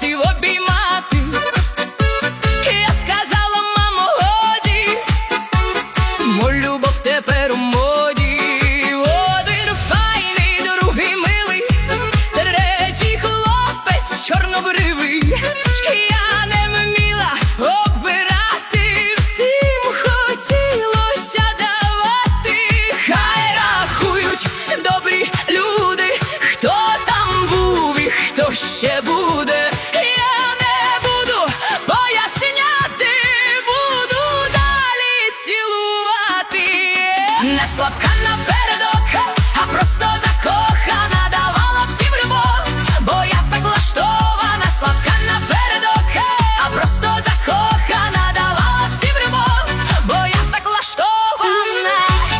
хлопців обіймати. Я сказала: мамо, годі, мой любов тепер у моді. Один файний, другий милий, третій хлопець чорнобривий. Я не вміла обирати, всім хотілося давати. Хай рахують добрі люди, хто там був і хто ще буде. Я не буду поясняти, буду далі цілувати. Не слабка напередок, а просто закохана, давала всім любов, бо я так влаштована. Слабка напередок, а просто закохана, давала всім любов, бо я так влаштована.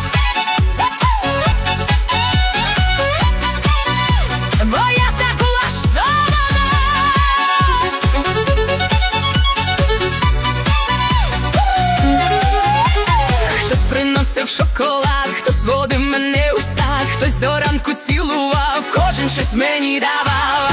Бо я так влаштована. Хтось приносив шоколад, хтось водив мене у сад, хтось до ранку цілував, кожен щось мені давав.